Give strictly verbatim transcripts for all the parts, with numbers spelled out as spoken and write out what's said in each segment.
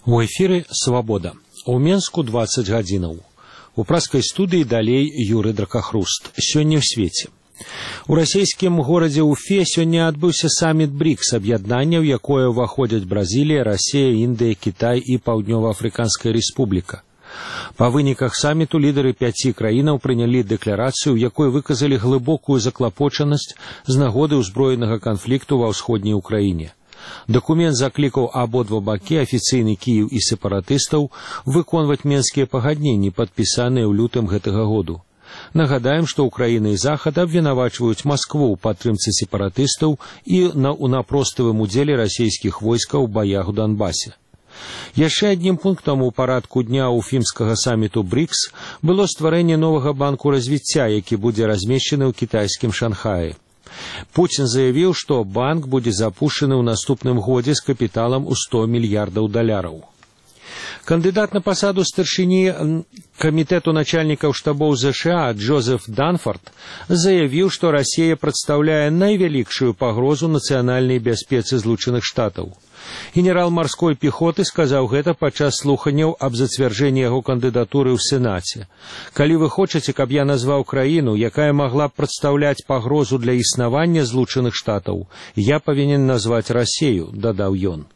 У эфіры «Свабода». У Менску дваццаць гадзінаў. У праскай студыі далей Юры Дракахруст. Сёння ў свеце. У расійскім горадзе Уфе сёння адбыўся саміт брикс, аб'яднанняў, якое ўваходзяць Бразілія, Расія, Індыя, Кітай і Паўднёва-Афрыканская рэспубліка. Па выніках саміту лідары пяці краінаў прынялі дэкларацыю, у якой выказалі глыбокую заклапочанасць з нагоды ўзброенага канфлікту ва ўсходняй Украіне. Дакумент заклікаў абодва бакі, афіцыйны Кіеў і сепаратыстаў, выконваць менскія пагадненні, падпісаныя ў лютым гэтага году. Нагадаем, што Украіна і Захад абвінавачваюць Маскву ў падтрымцы сепаратыстаў і на унапростывым удзеле расійскіх войскаў у баях у Донбасе. Яшчэ адным пунктам у парадку дня уфімскага саміту брикс было стварэнне новага банку развіцця, які будзе размешчаны ў кітайскім Шанхаі. Пуцін заявіў, што банк будзе запушчаны ў наступным годзе з капіталам у сто мільярдаў даляраў. Кандыдат на пасаду старшыні камітэту начальнікаў штабоў ЗША Джозеф Данфорд заявіў, што Расія прадстаўляе найвялікшую пагрозу нацыянальнай бяспецы Злучаных Штатаў. Генерал марской пехоты сказаў гэта падчас слуханняў аб зацвярджэнні яго кандыдатуры ў Сенаце. Калі вы хочаце, каб я назваў краіну, якая магла б прадстаўляць пагрозу для існавання Злучаных Штатаў, я павінен назваць Расею, дадаў ён.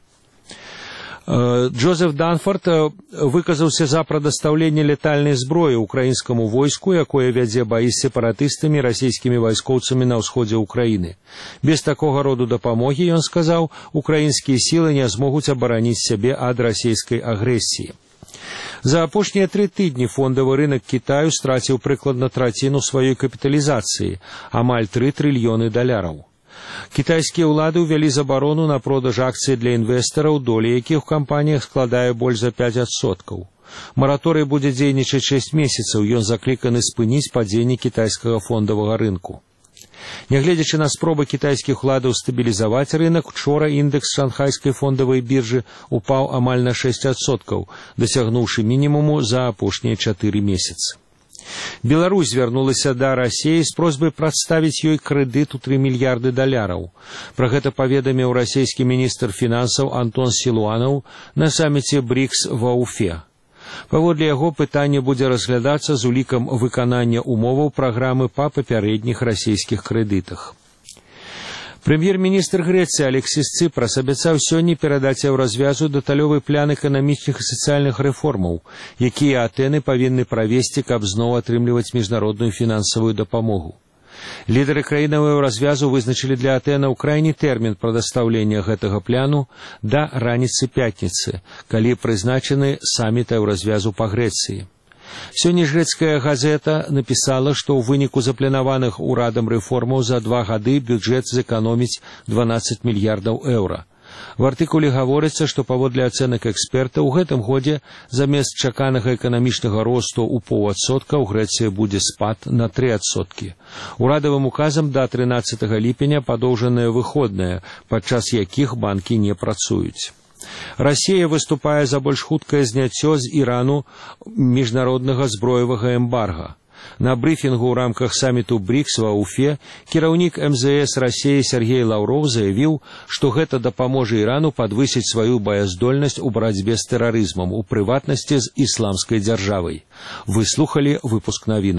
Джозеф Данфорд выказаўся за прадастаўленне летальнай зброі украінскаму войску, якое вядзе баі з сепаратыстамі расійскімі вайскоўцамі на ўсходзе ўкраіны. Без такога роду дапамогі, ён сказаў, украінскія сілы не змогуць абараніць сябе ад расійскай агрэсіі. За апошнія тры тыдні фондавы рынак Кітаю страціў прыкладна траціну сваёй капіталізацыі, амаль тры трыльёны даляраў. Кітайскія ўлады ўвялі забарону на продаж акцый для інвестараў, доля якіх у кампаніях складае больш за пяць адсоткаў. Мараторый будзе дзейнічаць шэсць месяцаў, ён закліканы спыніць падзенне кітайскага фондавага рынку. Нягледзячы на спробы кітайскіх уладаў стабілізаваць рынок, учора індэкс шанхайскай фондавай біржы упаў амаль на шэсць адсоткаў, дасягнуўшы мінімуму за апошнія чатыры месяцы. Беларусь звярнулася да Расіі з просьбай прадставіць ёй крэдыт у тры мільярды даляраў. Пра гэта паведаміў расійскі міністр фінансаў Антон Сілуанаў на саміце брикс ва Уфе. Паводле яго пытанне будзе разглядацца з улікам выканання умоваў праграмы па папярэдніх расійскіх крэдытах. Прэм'ер-міністр Грэцыі Алексіс Цыпрас абяцаў сёння перадаць еўразвязу дэталёвы план эканамічных і сацыяльных рэформаў, якія Атэны павінны правесці, каб зноў атрымліваць міжнародную фінансавую дапамогу. Лідары краінаў еўразвязу вызначылі для Атэнаў крайні тэрмін прадастаўлення гэтага пляну да раніцы пятніцы, калі прызначаны саміт еўразвязу па Грэцыі. Сёння ж грэцкая газета напісала, што ў выніку запланаваных урадам рэформаў за два гады бюджэт зэканоміць дванаццаць мільярдаў еўра. В артыкуле гаворыцца, што паводле ацэнак эксперта ў гэтым годзе замест чаканага эканамічнага росту ў паўадсотка ў Грэцыі будзе спад на тры адсоткі. Урадавым указам да трынаццатага ліпеня падоўжаныя выходныя, падчас якіх банкі не працуюць. Расія выступае за больш хуткае зняццё з Ірану міжнароднага зброевага эмбарга. На брыфінгу ў рамках саміту брикс ва Уфе кіраўнік эм зэ эс Расіі Сергей Лаўроў заявіў, што гэта дапаможа Ірану падвысіць сваю баяздольнасць у барацьбе з тэрарызмам, у прыватнасці з ісламскай дзяржавай. Вы слухалі выпуск навін.